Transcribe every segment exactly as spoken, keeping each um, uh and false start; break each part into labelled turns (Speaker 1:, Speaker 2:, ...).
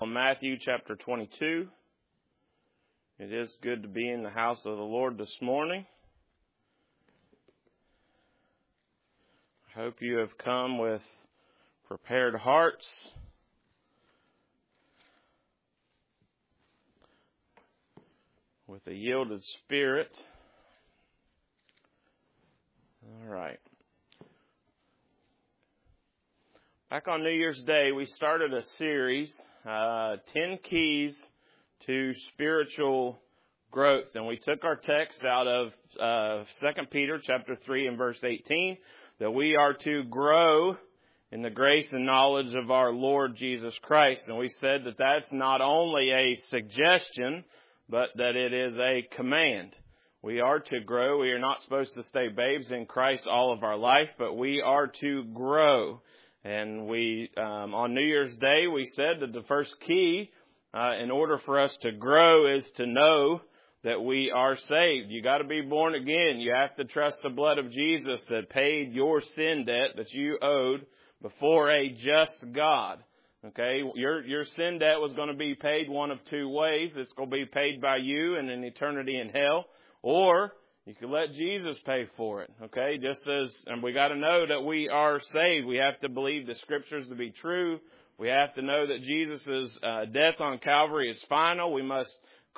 Speaker 1: Matthew chapter twenty-two. It is good to be in the house of the Lord this morning. I hope you have come with prepared hearts, with a yielded spirit. All right. Back on New Year's Day, we started a series, uh, ten Keys to Spiritual Growth. And we took our text out of uh, Second Peter chapter three and verse eighteen, that we are to grow in the grace and knowledge of our Lord Jesus Christ. And we said that that's not only a suggestion, but that it is a command. We are to grow. We are not supposed to stay babes in Christ all of our life, but we are to grow. And we, um, on New Year's Day, we said that the first key, uh, in order for us to grow, is to know that we are saved. You got to be born again. You have to trust the blood of Jesus that paid your sin debt that you owed before a just God. Okay, your your sin debt was going to be paid one of two ways. It's going to be paid by you in an eternity in hell, or you can let Jesus pay for it, okay? Just as, and we got to know that we are saved. We have to believe the Scriptures to be true. We have to know that Jesus' uh, death on Calvary is final. We must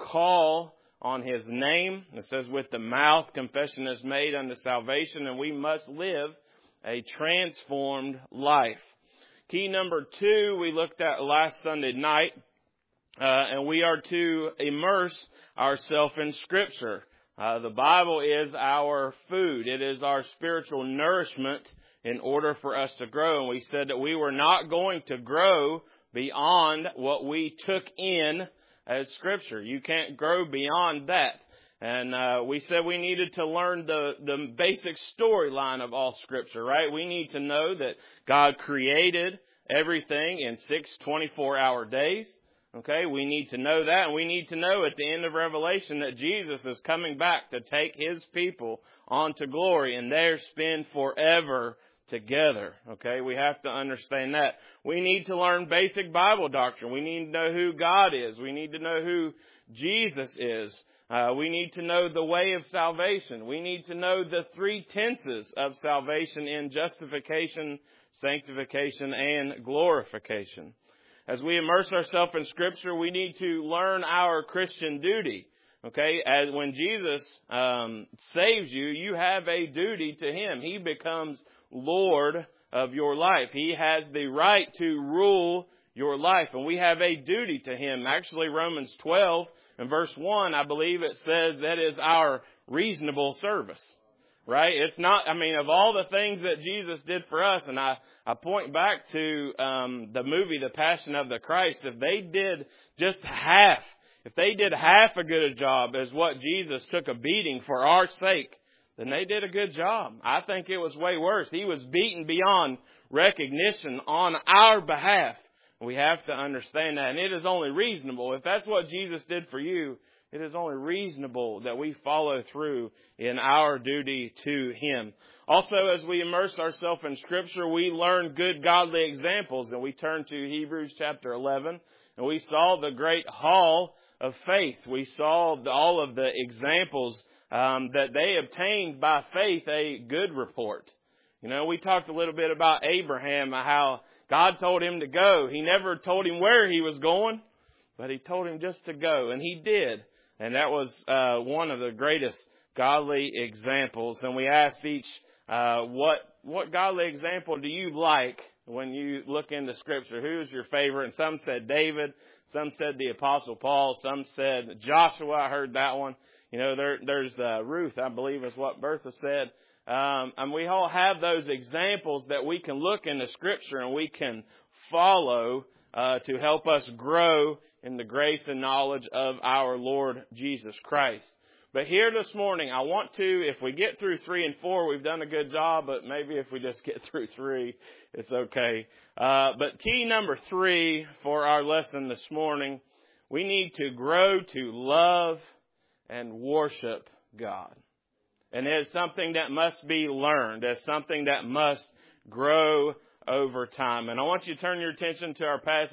Speaker 1: call on His name. It says, with the mouth confession is made unto salvation, and we must live a transformed life. Key number two we looked at last Sunday night, uh, and we are to immerse ourselves in Scripture. Uh, the Bible is our food. It is our spiritual nourishment in order for us to grow. And we said that we were not going to grow beyond what we took in as Scripture. You can't grow beyond that. And uh, we said we needed to learn the, the basic storyline of all Scripture, right? We need to know that God created everything in six twenty-four hour days. Okay, we need to know that, and we need to know at the end of Revelation that Jesus is coming back to take His people on to glory, and they're spend forever together. Okay, we have to understand that. We need to learn basic Bible doctrine. We need to know who God is. We need to know who Jesus is. Uh, we need to know the way of salvation. We need to know the three tenses of salvation in justification, sanctification, and glorification. As we immerse ourselves in Scripture, we need to learn our Christian duty. Okay, as when Jesus um, saves you, you have a duty to Him. He becomes Lord of your life. He has the right to rule your life, and we have a duty to Him. Actually, Romans twelve and verse one, I believe it says that is our reasonable service. Right? It's not, I mean, of all the things that Jesus did for us, and I, I point back to um, the movie, The Passion of the Christ, if they did just half, if they did half a good a job as what Jesus took a beating for our sake, then they did a good job. I think it was way worse. He was beaten beyond recognition on our behalf. We have to understand that, and it is only reasonable. If that's what Jesus did for you, it is only reasonable that we follow through in our duty to Him. Also, as we immerse ourselves in Scripture, we learn good godly examples. And we turn to Hebrews chapter eleven, and we saw the great hall of faith. We saw the, all of the examples um, that they obtained by faith a good report. You know, we talked a little bit about Abraham, how God told him to go. He never told him where he was going, but He told him just to go, and he did. And that was uh, one of the greatest godly examples. And we asked each, uh, what what godly example do you like when you look into Scripture? Who's your favorite? And some said David. Some said the Apostle Paul. Some said Joshua. I heard that one. You know, there, there's uh, Ruth, I believe is what Bertha said. Um, and we all have those examples that we can look into Scripture and we can follow uh, to help us grow in the grace and knowledge of our Lord Jesus Christ. But here this morning, I want to, if we get through three and four, we've done a good job, but maybe if we just get through three, it's okay. Uh, but key number three for our lesson this morning, we need to grow to love and worship God. And it's something that must be learned. It's something that must grow over time. And I want you to turn your attention to our passage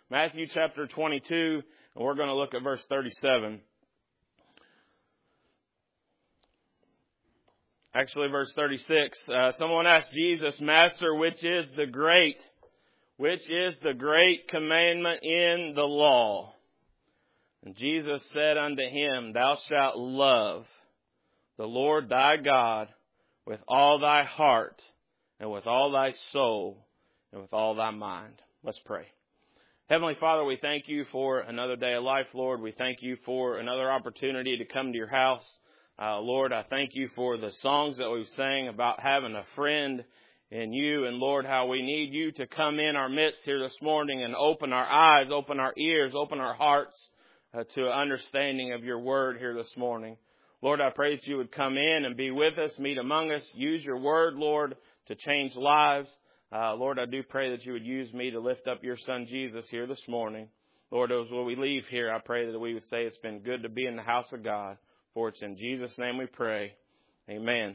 Speaker 1: Matthew chapter twenty-two, and we're going to look at verse thirty-seven. Actually, verse thirty-six. Uh, someone asked Jesus, Master, which is the great, which is the great commandment in the law? And Jesus said unto him, Thou shalt love the Lord thy God with all thy heart, and with all thy soul, and with all thy mind. Let's pray. Heavenly Father, we thank you for another day of life, Lord. We thank you for another opportunity to come to your house. Uh, Lord, I thank you for the songs that we've sang about having a friend in you. And Lord, how we need you to come in our midst here this morning and open our eyes, open our ears, open our hearts uh, to an understanding of your word here this morning. Lord, I pray that you would come in and be with us, meet among us, use your word, Lord, to change lives. Uh, Lord, I do pray that you would use me to lift up your son Jesus here this morning. Lord, as we leave here, I pray that we would say it's been good to be in the house of God. For it's in Jesus' name we pray. Amen.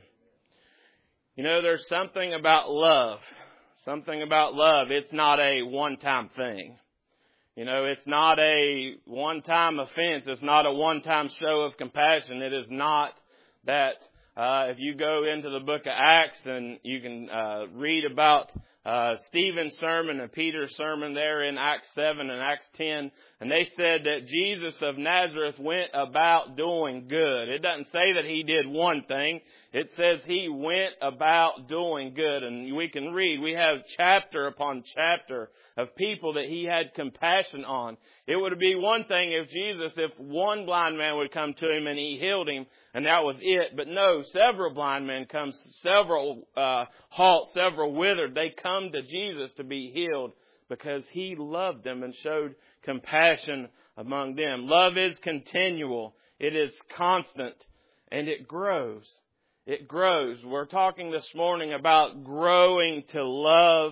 Speaker 1: You know, there's something about love. Something about love. It's not a one-time thing. You know, it's not a one-time offense. It's not a one-time show of compassion. It is not that uh, if you go into the book of Acts and you can uh, read about uh, Stephen's sermon and Peter's sermon there in Acts seven and Acts ten, and they said that Jesus of Nazareth went about doing good. It doesn't say that he did one thing. It says he went about doing good. And we can read, we have chapter upon chapter of people that he had compassion on. It would be one thing if Jesus, if one blind man would come to him and he healed him, and that was it. But no, several blind men come, several uh, halt, several withered. They come to Jesus to be healed because he loved them and showed compassion among them. Love is continual. It is constant, and it grows. It grows. We're talking this morning about growing to love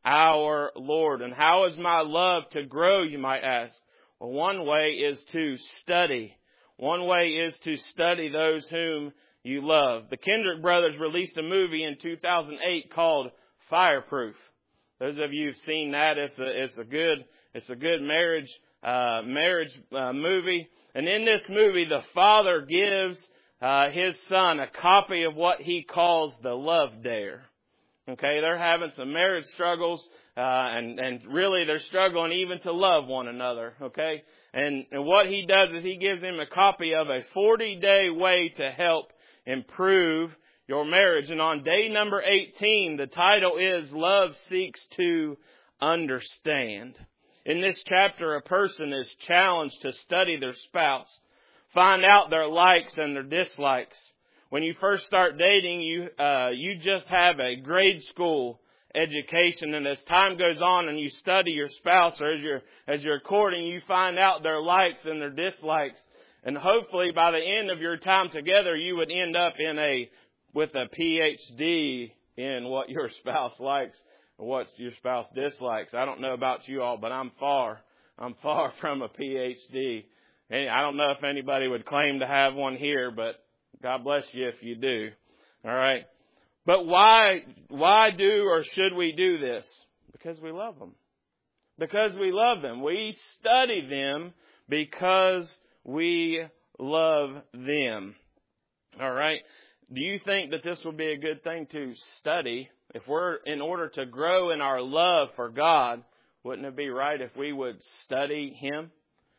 Speaker 1: our Lord. And how is my love to grow, you might ask? Well, one way is to study. One way is to study those whom you love. The Kendrick brothers released a movie in two thousand eight called Fireproof. Those of you who've seen that, it's a, it's a good, it's a good marriage, uh, marriage uh, movie. And in this movie, the father gives uh, his son a copy of what he calls the love dare. Okay, they're having some marriage struggles, uh, and, and really they're struggling even to love one another, okay? And, and what he does is he gives him a copy of a forty-day way to help improve your marriage. And on day number eighteen, the title is Love Seeks to Understand. In this chapter, a person is challenged to study their spouse, find out their likes and their dislikes. When you first start dating, you uh, you just have a grade school education, and as time goes on and you study your spouse, or as you're as you're courting, you find out their likes and their dislikes, and hopefully by the end of your time together, you would end up in a with a P H D in what your spouse likes and what your spouse dislikes. I don't know about you all, but I'm far I'm far from a P H D. And I don't know if anybody would claim to have one here, but God bless you if you do. All right. But why, why do or should we do this? Because we love them. Because we love them. We study them because we love them. All right. Do you think that this would be a good thing to study? If we're, in order to grow in our love for God, wouldn't it be right if we would study Him?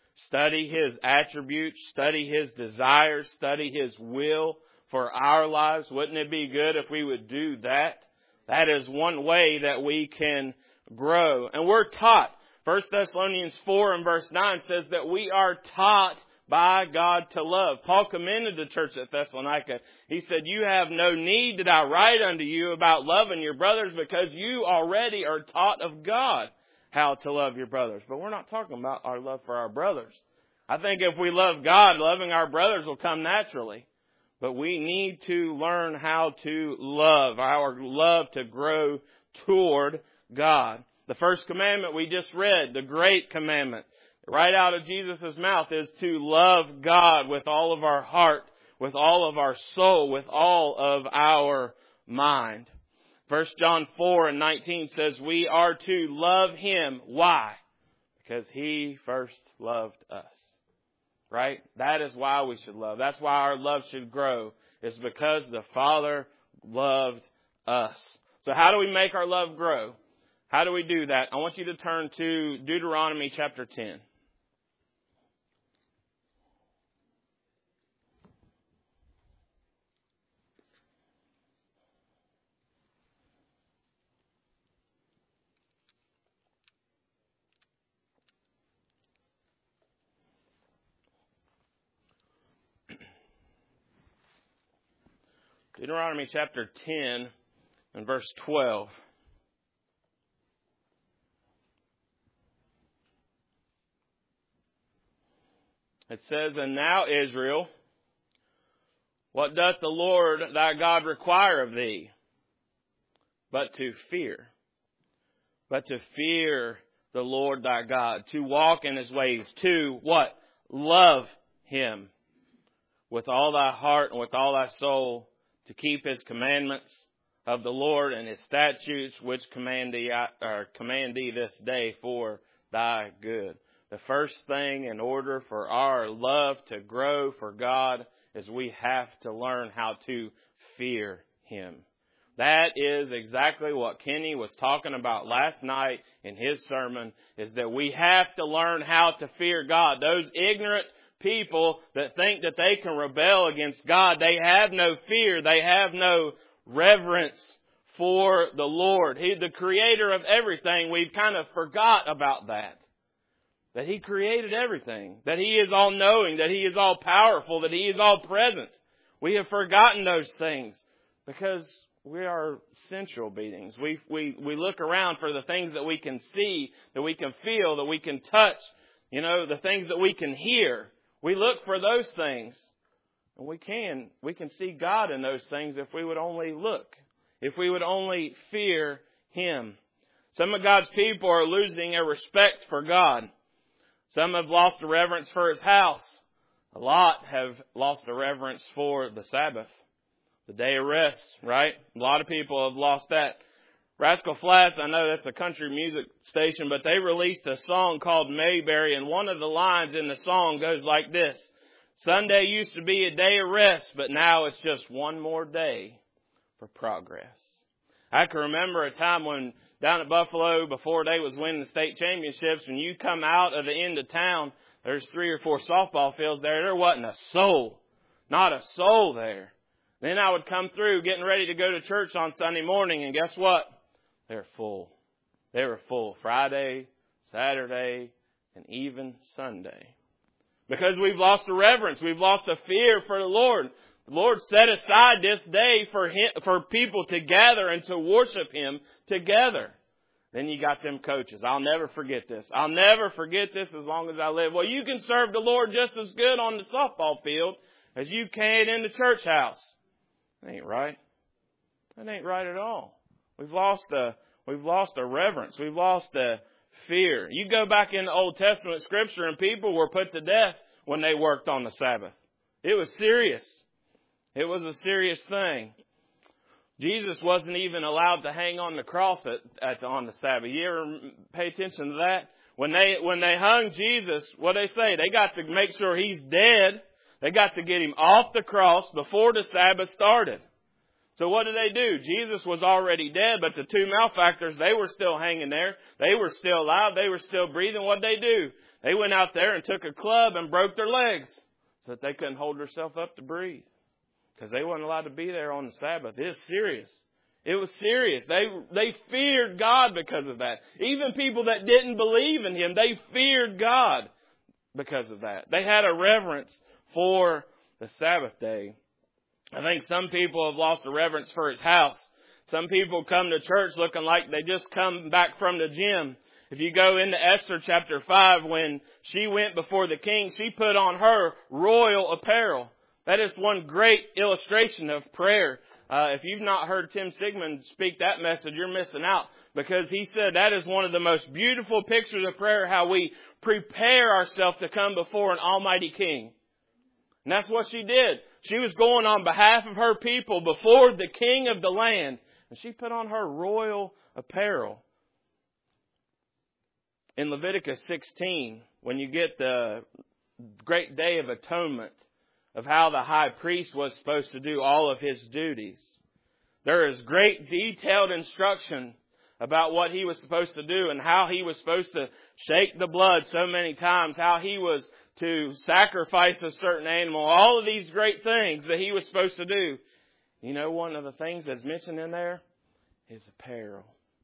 Speaker 1: Study His attributes, study His desires, study His will for our lives. Wouldn't it be good if we would do that? That is one way that we can grow. And we're taught. First Thessalonians four and verse nine says that we are taught by God to love. Paul commended the church at Thessalonica. He said, you have no need that I write unto you about loving your brothers, because you already are taught of God how to love your brothers. But we're not talking about our love for our brothers. I think if we love God, loving our brothers will come naturally. But we need to learn how to love, our love to grow toward God. The first commandment we just read, the great commandment, right out of Jesus' mouth, is to love God with all of our heart, with all of our soul, with all of our mind. First John four and nineteen says we are to love Him. Why? Because He first loved us. Right? That is why we should love. That's why our love should grow. It's because the Father loved us. So how do we make our love grow? How do we do that? I want you to turn to Deuteronomy chapter ten. Deuteronomy chapter ten and verse twelve. It says, "And now, Israel, what doth the Lord thy God require of thee? But to fear. But to fear the Lord thy God, to walk in His ways, to what? Love Him with all thy heart and with all thy soul, to keep His commandments of the Lord and His statutes, which command thee, or command thee this day for thy good." The first thing in order for our love to grow for God is we have to learn how to fear Him. That is exactly what Kenny was talking about last night in his sermon, is that we have to learn how to fear God. Those ignorant people that think that they can rebel against God, they have no fear. They have no reverence for the Lord. He's the creator of everything. We've kind of forgot about that. That He created everything. That He is all-knowing. That He is all-powerful. That He is all-present. We have forgotten those things because we are sensual beings. We, we, we look around for the things that we can see, that we can feel, that we can touch. You know, the things that we can hear. We look for those things. And we can. We can see God in those things if we would only look. If we would only fear Him. Some of God's people are losing a respect for God. Some have lost a reverence for His house. A lot have lost a reverence for the Sabbath, the day of rest, right? A lot of people have lost that. Rascal Flatts, I know that's a country music station, but they released a song called Mayberry, and one of the lines in the song goes like this: "Sunday used to be a day of rest, but now it's just one more day for progress." I can remember a time when down at Buffalo, before they was winning the state championships, when you come out of the end of town, there's three or four softball fields there. There wasn't a soul. Not a soul there. Then I would come through getting ready to go to church on Sunday morning, and guess what? They're full. They were full Friday, Saturday, and even Sunday. Because we've lost the reverence. We've lost the fear for the Lord. The Lord set aside this day for him, for people to gather and to worship Him together. Then you got them coaches. I'll never forget this. I'll never forget this as long as I live. Well, you can serve the Lord just as good on the softball field as you can in the church house. That ain't right. That ain't right at all. We've lost a, we've lost a reverence. We've lost a fear. You go back in the Old Testament Scripture and people were put to death when they worked on the Sabbath. It was serious. It was a serious thing. Jesus wasn't even allowed to hang on the cross at, at on the Sabbath. You ever pay attention to that? When they when they hung Jesus, what they say? They got to make sure He's dead. They got to get Him off the cross before the Sabbath started. So what did they do? Jesus was already dead, but the two malefactors, they were still hanging there. They were still alive. They were still breathing. What did they do? They went out there and took a club and broke their legs so that they couldn't hold themselves up to breathe. Because they weren't allowed to be there on the Sabbath. It was serious. It was serious. They they feared God because of that. Even people that didn't believe in Him, they feared God because of that. They had a reverence for the Sabbath day. I think some people have lost a reverence for His house. Some people come to church looking like they just come back from the gym. If you go into Esther chapter five, when she went before the king, she put on her royal apparel. That is one great illustration of prayer. Uh, if you've not heard Tim Sigmund speak that message, you're missing out. Because he said that is one of the most beautiful pictures of prayer, how we prepare ourselves to come before an almighty king. And that's what she did. She was going on behalf of her people before the king of the land. And she put on her royal apparel. in Leviticus sixteen, when you get the great Day of Atonement, of how the high priest was supposed to do all of his duties, there is great detailed instruction about what he was supposed to do and how he was supposed to shake the blood so many times, how he was to sacrifice a certain animal, all of these great things that he was supposed to do. You know, one of the things that's mentioned in there? His apparel.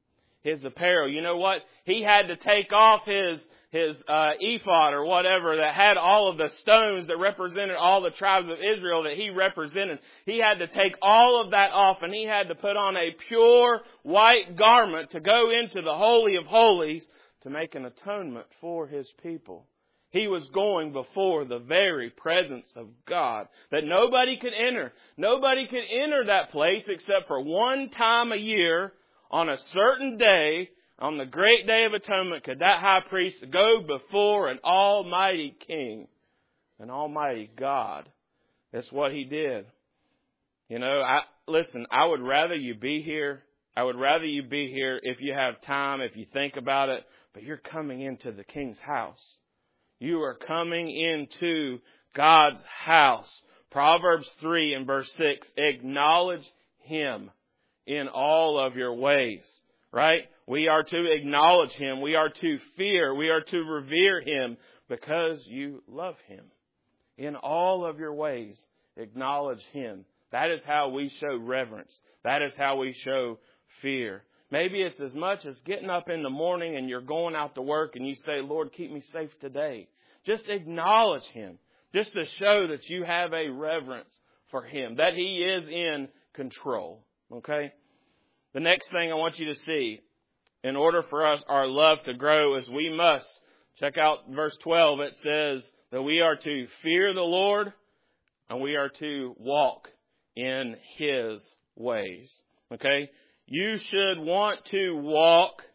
Speaker 1: His apparel. You know what? He had to take off his his uh, ephod or whatever that had all of the stones that represented all the tribes of Israel that he represented. He had to take all of that off, and he had to put on a pure white garment to go into the Holy of Holies to make an atonement for his people. He was going before the very presence of God that nobody could enter. Nobody could enter that place except for one time a year on a certain day. On the great Day of Atonement, could that high priest go before an almighty king, an almighty God. That's what he did. You know, I listen, I would rather you be here. I would rather you be here if you have time, if you think about it. But you're coming into the king's house. You are coming into God's house. Proverbs three and verse six, acknowledge Him in all of your ways. Right? We are to acknowledge Him. We are to fear. We are to revere Him because you love Him. In all of your ways, acknowledge Him. That is how we show reverence. That is how we show fear. Maybe it's as much as getting up in the morning and you're going out to work and you say, Lord, keep me safe today. Just acknowledge Him. Just to show that you have a reverence for Him. That He is in control. Okay? The next thing I want you to see, in order for us, our love to grow, is we must, check out verse twelve, it says that we are to fear the Lord and we are to walk in His ways. Okay? You should want to walk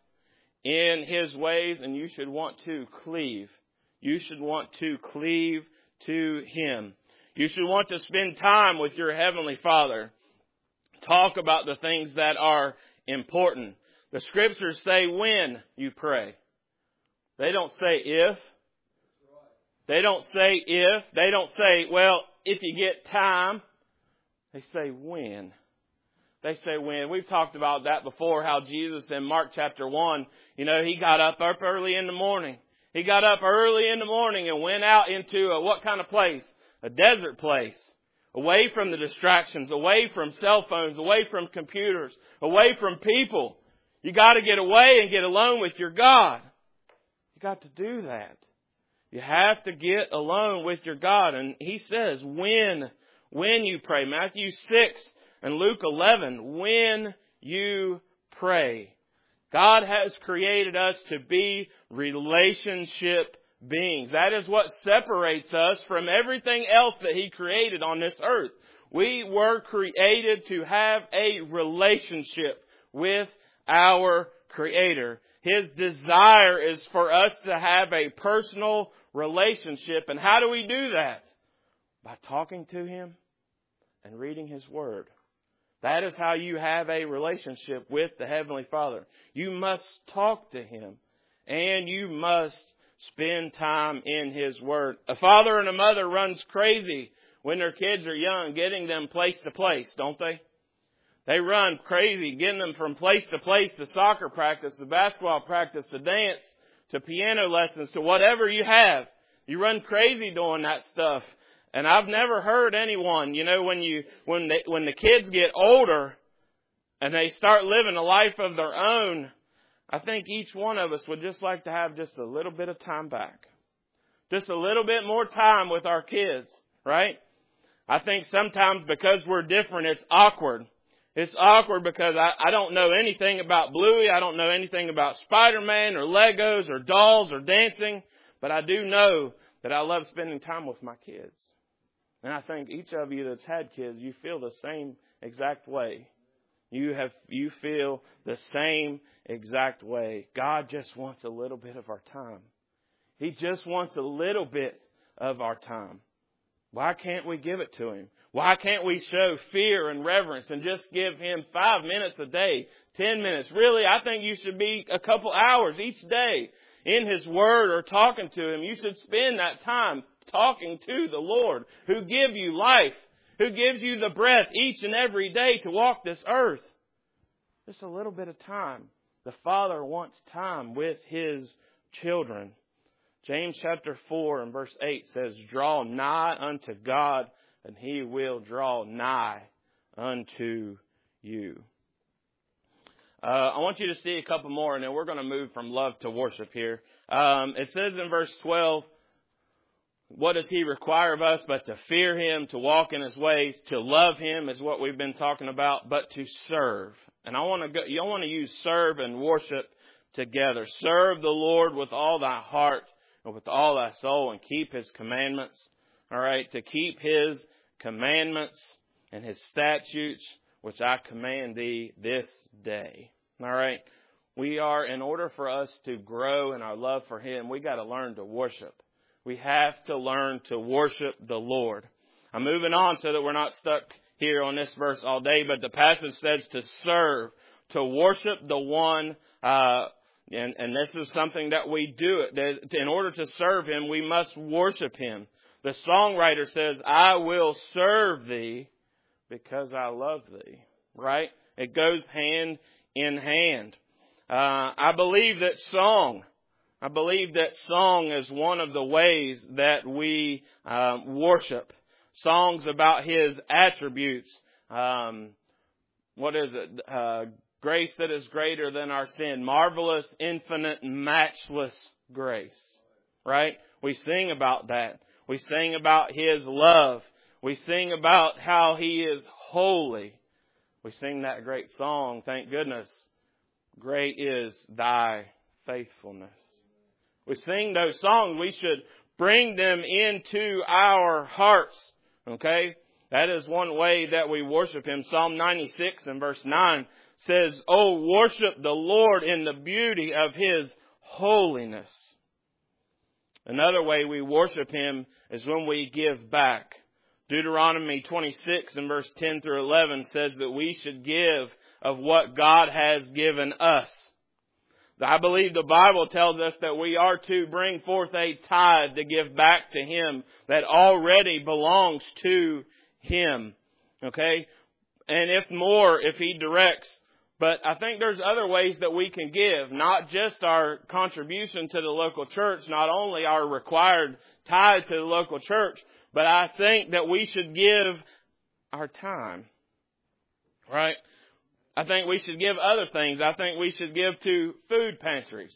Speaker 1: in His ways and you should want to cleave. You should want to cleave to Him. You should want to spend time with your Heavenly Father. Talk about the things that are important. The Scriptures say when you pray. They don't say if. They don't say if. They don't say, well, if you get time. They say when. They say when. We've talked about that before, how Jesus in Mark chapter one, you know, He got up, up early in the morning. He got up early in the morning and went out into a what kind of place? A desert place. Away from the distractions, away from cell phones, away from computers, away from people. You got to get away and get alone with your God. You got to do that. You have to get alone with your God. And He says, when, when you pray. Matthew six and Luke eleven, when you pray. God has created us to be relationship beings. That is what separates us from everything else that He created on this earth. We were created to have a relationship with our Creator. His desire is for us to have a personal relationship. And how do we do that? By talking to Him and reading His Word. That is how you have a relationship with the Heavenly Father. You must talk to Him and you must spend time in His Word. A father and a mother runs crazy when their kids are young, getting them place to place, don't they? They run crazy, getting them from place to place, to soccer practice, to basketball practice, to dance, to piano lessons, to whatever you have. You run crazy doing that stuff. And I've never heard anyone, you know, when you when they, when the kids get older and they start living a life of their own, I think each one of us would just like to have just a little bit of time back. Just a little bit more time with our kids, right? I think sometimes because we're different, it's awkward. It's awkward because I, I don't know anything about Bluey. I don't know anything about Spider-Man or Legos or dolls or dancing. But I do know that I love spending time with my kids. And I think each of you that's had kids, you feel the same exact way. You have, you feel the same exact way. God just wants a little bit of our time. He just wants a little bit of our time. Why can't we give it to Him? Why can't we show fear and reverence and just give Him five minutes a day, ten minutes? Really, I think you should be a couple hours each day in His Word or talking to Him. You should spend that time talking to the Lord who gives you life, who gives you the breath each and every day to walk this earth. Just a little bit of time. The Father wants time with His children. James chapter four and verse eight says, "Draw nigh unto God, and He will draw nigh unto you." Uh, I want you to see a couple more, and then we're going to move from love to worship here. Um, it says in verse twelve, what does He require of us but to fear Him, to walk in His ways, to love Him is what we've been talking about, but to serve. And I want to go, you want to use serve and worship together. Serve the Lord with all thy heart and with all thy soul, and keep His commandments. All right, to keep His commandments and His statutes, which I command thee this day. All right, we are, in order for us to grow in our love for Him, we got to learn to worship. We have to learn to worship the Lord. I'm moving on so that we're not stuck here on this verse all day, but the passage says to serve, to worship the one, uh, and, and this is something that we do. That in order to serve Him, we must worship Him. The songwriter says, "I will serve thee because I love thee." Right? It goes hand in hand. Uh, I believe that song, I believe that song is one of the ways that we um, worship. Songs about His attributes. Um, what is it? Uh, grace that is greater than our sin. Marvelous, infinite, matchless grace. Right? We sing about that. We sing about His love. We sing about how He is holy. We sing that great song, thank goodness. Great is thy faithfulness. We sing those songs. We should bring them into our hearts. Okay? That is one way that we worship Him. Psalm ninety-six and verse nine says, "Oh, worship the Lord in the beauty of His holiness." Another way we worship Him is when we give back. Deuteronomy twenty-six and verse ten through eleven says that we should give of what God has given us. I believe the Bible tells us that we are to bring forth a tithe to give back to Him that already belongs to Him. Okay? And if more, if He directs. But I think there's other ways that we can give, not just our contribution to the local church, not only our required tithe to the local church, but I think that we should give our time. Right? I think we should give other things. I think we should give to food pantries.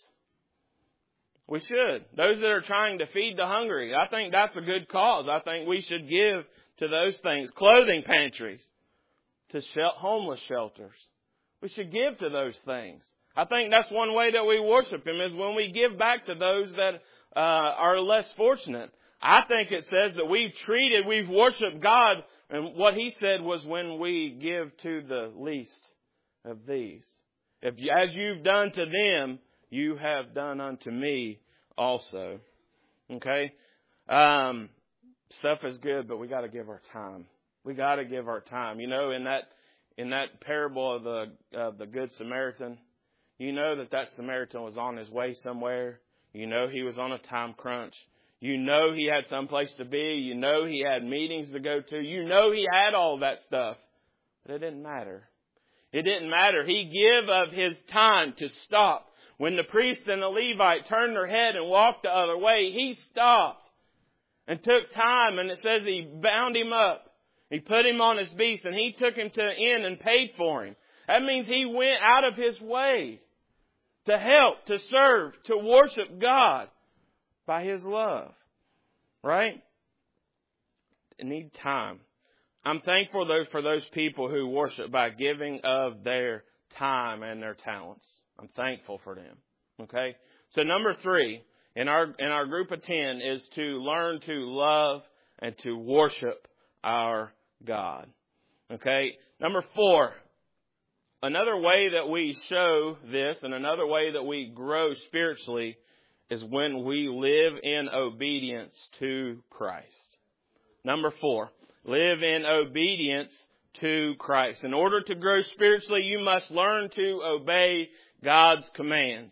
Speaker 1: We should. Those that are trying to feed the hungry. I think that's a good cause. I think we should give to those things. Clothing pantries. To homeless shelters. We should give to those things. I think that's one way that we worship Him, is when we give back to those that uh, are less fortunate. I think it says that we've treated, we've worshiped God, and what He said was when we give to the least of these. If you, as you've done to them, you have done unto me also. Okay? Um, stuff is good, but we got to give our time. We got to give our time. You know, in that in that parable of the of the Good Samaritan, you know that that Samaritan was on his way somewhere. You know he was on a time crunch. You know he had some place to be. You know he had meetings to go to. You know he had all that stuff. But it didn't matter. It didn't matter. He gave of his time to stop. When the priest and the Levite turned their head and walked the other way, he stopped and took time. And it says he bound him up. He put him on his beast and he took him to the inn and paid for him. That means he went out of his way to help, to serve, to worship God by His love. Right? They need time. I'm thankful though for those people who worship by giving of their time and their talents. I'm thankful for them. Okay? So number three in our in our group of ten is to learn to love and to worship our God. Okay? Number four, another way that we show this and another way that we grow spiritually is when we live in obedience to Christ. Number four, live in obedience to Christ. In order to grow spiritually, you must learn to obey God's commands.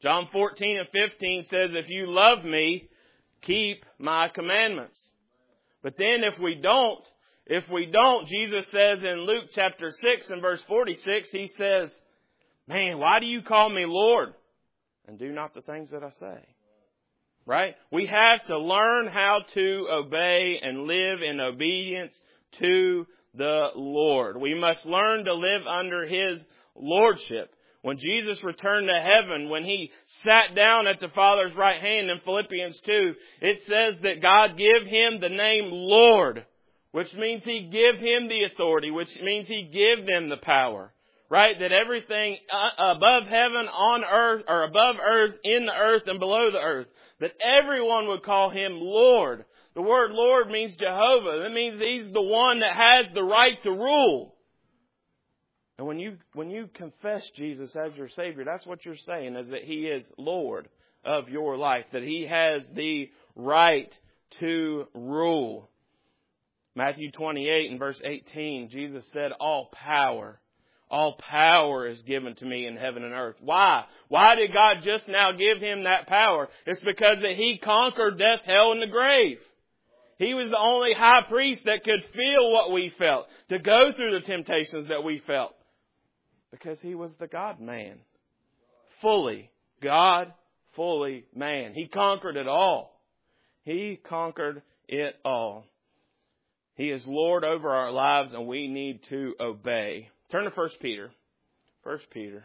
Speaker 1: John fourteen and fifteen says, if you love me, keep my commandments. But then if we don't, if we don't, Jesus says in Luke chapter six and verse forty-six, He says, man, why do you call me Lord and do not the things that I say? Right? We have to learn how to obey and live in obedience to the Lord. We must learn to live under His lordship. When Jesus returned to heaven, when He sat down at the Father's right hand in Philippians two, it says that God give Him the name Lord, which means He give Him the authority, which means He give them the power. Right? That everything above heaven, on earth, or above earth, in the earth, and below the earth, that everyone would call Him Lord. The word Lord means Jehovah. That means He's the one that has the right to rule. And when you, when you confess Jesus as your Savior, that's what you're saying, is that He is Lord of your life. That He has the right to rule. Matthew twenty-eight and verse eighteen, Jesus said, all power, all power is given to me in heaven and earth. Why? Why did God just now give Him that power? It's because that He conquered death, hell, and the grave. He was the only high priest that could feel what we felt, to go through the temptations that we felt. Because He was the God-man. Fully God, fully man. He conquered it all. He conquered it all. He is Lord over our lives, and we need to obey. Turn to First Peter. First Peter.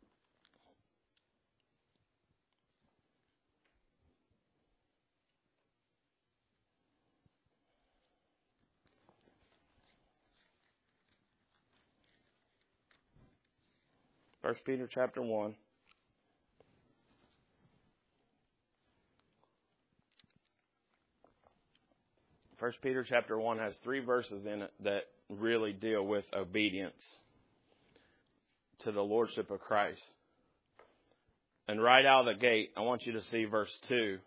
Speaker 1: First Peter chapter one. First Peter chapter one has three verses in it that really deal with obedience to the lordship of Christ. And right out of the gate, I want you to see verse two.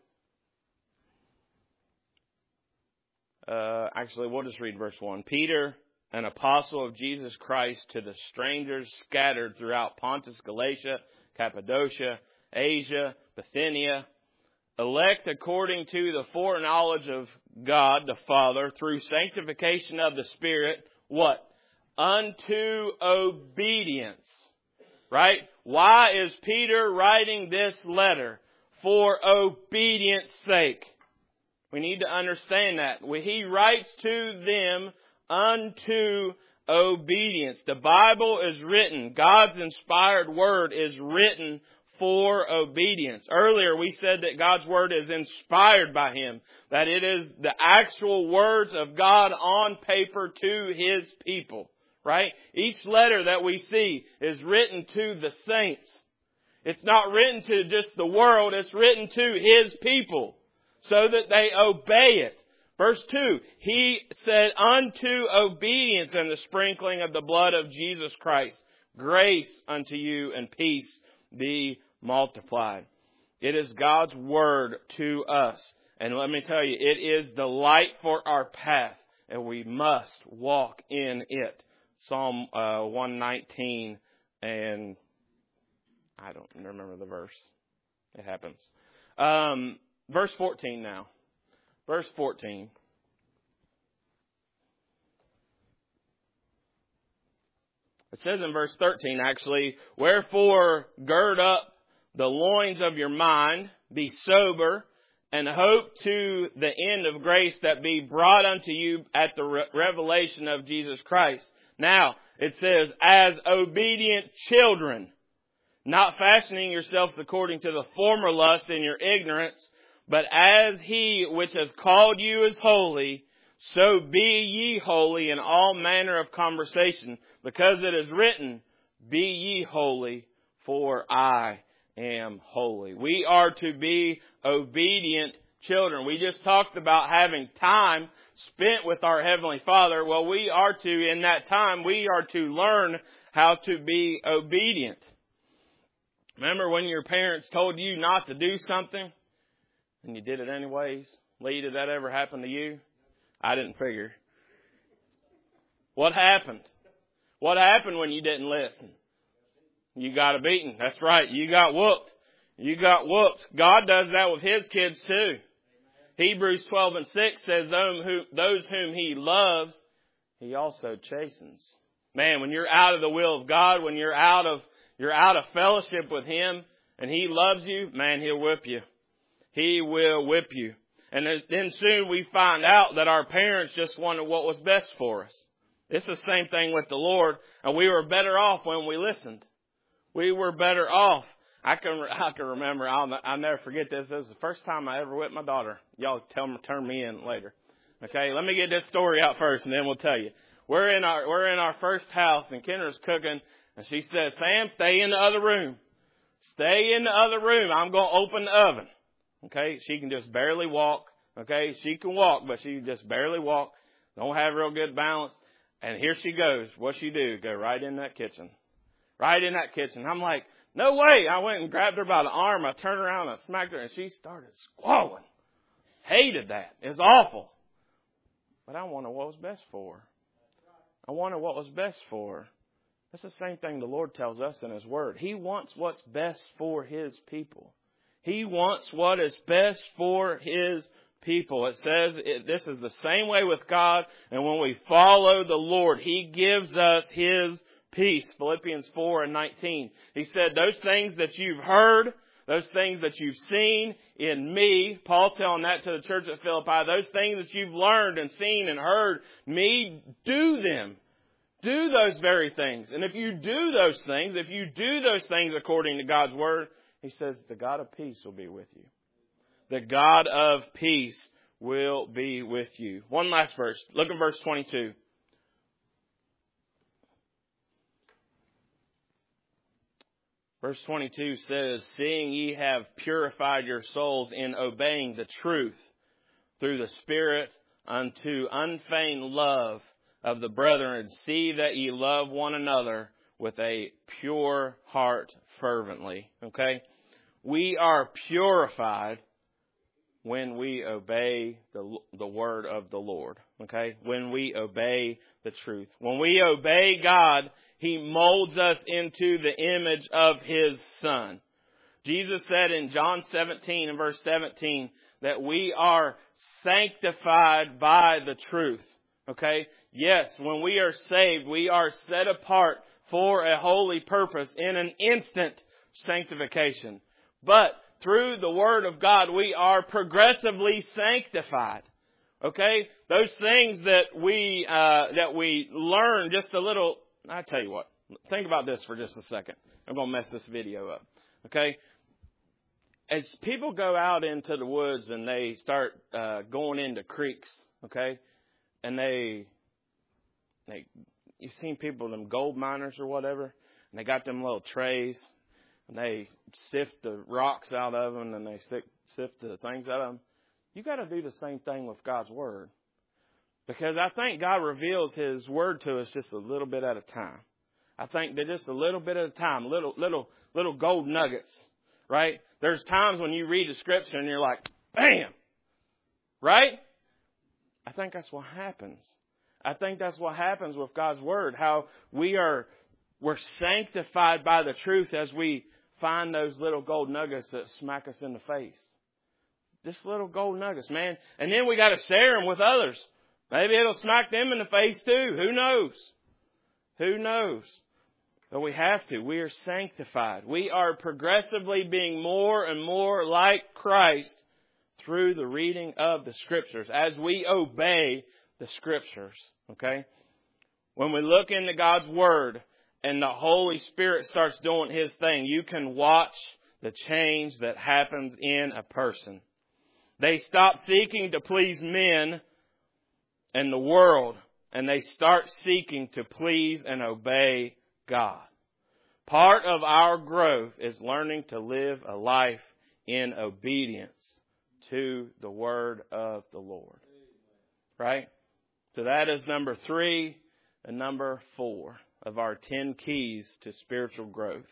Speaker 1: Uh, actually, we'll just read verse one. Peter, an apostle of Jesus Christ, to the strangers scattered throughout Pontus, Galatia, Cappadocia, Asia, Bithynia, elect according to the foreknowledge of God the Father, through sanctification of the Spirit, what? Unto obedience. Right? Why is Peter writing this letter? For obedience sake. We need to understand that. When he writes to them unto obedience. The Bible is written. God's inspired word is written for obedience. Earlier we said that God's word is inspired by Him. That it is the actual words of God on paper to His people. Right? Each letter that we see is written to the saints. It's not written to just the world. It's written to His people so that they obey it. Verse two, He said, unto obedience and the sprinkling of the blood of Jesus Christ, grace unto you and peace be multiplied. It is God's word to us. And let me tell you, it is the light for our path, and we must walk in it. Psalm uh, one nineteen, and I don't remember the verse. It happens. Um, verse fourteen now. Verse fourteen. It says in verse thirteen, actually, wherefore gird up the loins of your mind, be sober, and hope to the end of grace that be brought unto you at the re- revelation of Jesus Christ. Now, it says, as obedient children, not fashioning yourselves according to the former lust in your ignorance, but as He which hath called you is holy, so be ye holy in all manner of conversation, because it is written, be ye holy, for I am holy. We are to be obedient children. We just talked about having time spent with our Heavenly Father. Well, we are to, in that time, we are to learn how to be obedient. Remember when your parents told you not to do something and you did it anyways? Lee, did that ever happen to you? I didn't figure. What happened? What happened when you didn't listen? You got a beating. That's right. You got whooped. You got whooped. God does that with His kids too. Hebrews twelve and six says, those whom He loves, He also chastens. Man, when you're out of the will of God, when you're out of, you're out of fellowship with Him and He loves you, man, He'll whip you. He will whip you. And then soon we find out that our parents just wanted what was best for us. It's the same thing with the Lord, and we were better off when we listened. We were better off. I can I can remember. I'll I'll never forget this. This was the first time I ever whipped my daughter. Y'all tell me, turn me in later. Okay, let me get this story out first, and then we'll tell you. We're in our we're in our first house, and Kendra's cooking, and she says, "Sam, stay in the other room. Stay in the other room. I'm going to open the oven." Okay, she can just barely walk. Okay, she can walk, but she can just barely walk. Don't have real good balance. And here she goes. What she do? Go right in that kitchen. Right in that kitchen. I'm like, no way. I went and grabbed her by the arm. I turned around and I smacked her, and she started squalling. Hated that. It's awful. But I wanted what was best for her. I wanted what was best for her. That's the same thing the Lord tells us in His Word. He wants what's best for His people. He wants what is best for His people. It says it, this is the same way with God. And when we follow the Lord, He gives us His peace. Philippians four and nineteen. He said, those things that you've heard, those things that you've seen in me, Paul telling that to the church at Philippi, those things that you've learned and seen and heard me, do them. Do those very things. And if you do those things, if you do those things according to God's Word, He says the God of peace will be with you. The God of peace will be with you. One last verse. Look at verse twenty-two. Verse twenty-two says, seeing ye have purified your souls in obeying the truth through the Spirit unto unfeigned love of the brethren, see that ye love one another with a pure heart fervently. Okay? We are purified when we obey the, the word of the Lord. Okay? When we obey the truth. When we obey God, He molds us into the image of His Son. Jesus said in John seventeen and verse seventeen that we are sanctified by the truth. Okay? Yes, when we are saved, we are set apart for a holy purpose in an instant sanctification. But through the Word of God, we are progressively sanctified. Okay? Those things that we, uh, that we learn just a little, I tell you what, think about this for just a second. I'm going to mess this video up. Okay? As people go out into the woods and they start, uh, going into creeks, okay? And they, they, you've seen people, them gold miners or whatever, and they got them little trays, and they sift the rocks out of them, and they sift the things out of them. You got to do the same thing with God's Word. Because I think God reveals His Word to us just a little bit at a time. I think that just a little bit at a time, little, little, little gold nuggets, right? There's times when you read the Scripture and you're like, bam! Right? I think that's what happens. I think that's what happens with God's Word. How we are, we're sanctified by the truth as we find those little gold nuggets that smack us in the face. Just little gold nuggets, man. And then we got to share them with others. Maybe it'll smack them in the face too. Who knows? Who knows? But we have to. We are sanctified. We are progressively being more and more like Christ through the reading of the Scriptures as we obey the Scriptures. Okay? When we look into God's Word and the Holy Spirit starts doing His thing, you can watch the change that happens in a person. They stop seeking to please men and the world, and they start seeking to please and obey God. Part of our growth is learning to live a life in obedience to the Word of the Lord. Right? So that is number three and number four of our ten keys to spiritual growth.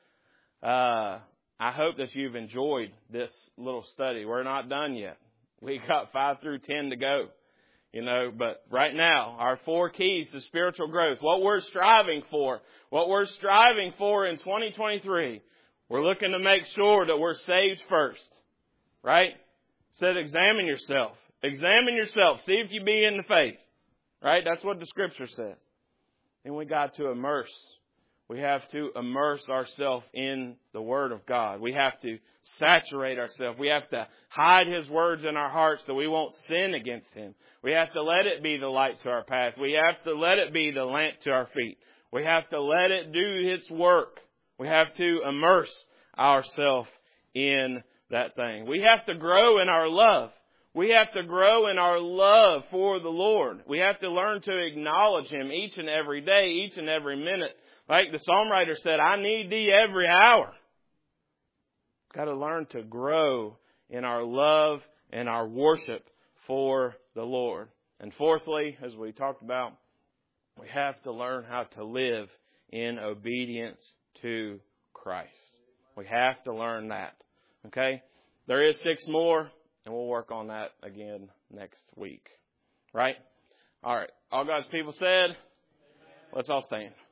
Speaker 1: Uh, I hope that you've enjoyed this little study. We're not done yet. We got five through ten to go. You know, but right now, our four keys to spiritual growth, what we're striving for, what we're striving for in twenty twenty-three, We're looking to make sure that we're saved first. Right? Said examine yourself. Examine yourself. See if you be in the faith. Right? That's what the Scripture says. And we got to immerse. We have to immerse ourselves in the Word of God. We have to saturate ourselves. We have to hide His words in our hearts so we won't sin against Him. We have to let it be the light to our path. We have to let it be the lamp to our feet. We have to let it do its work. We have to immerse ourselves in that thing. We have to grow in our love. We have to grow in our love for the Lord. We have to learn to acknowledge Him each and every day, each and every minute. Like the psalm writer said, I need Thee every hour. Got to learn to grow in our love and our worship for the Lord. And fourthly, as we talked about, we have to learn how to live in obedience to Christ. We have to learn that. Okay? There is six more, and we'll work on that again next week. Right? All right. All God's people said, let's all stand.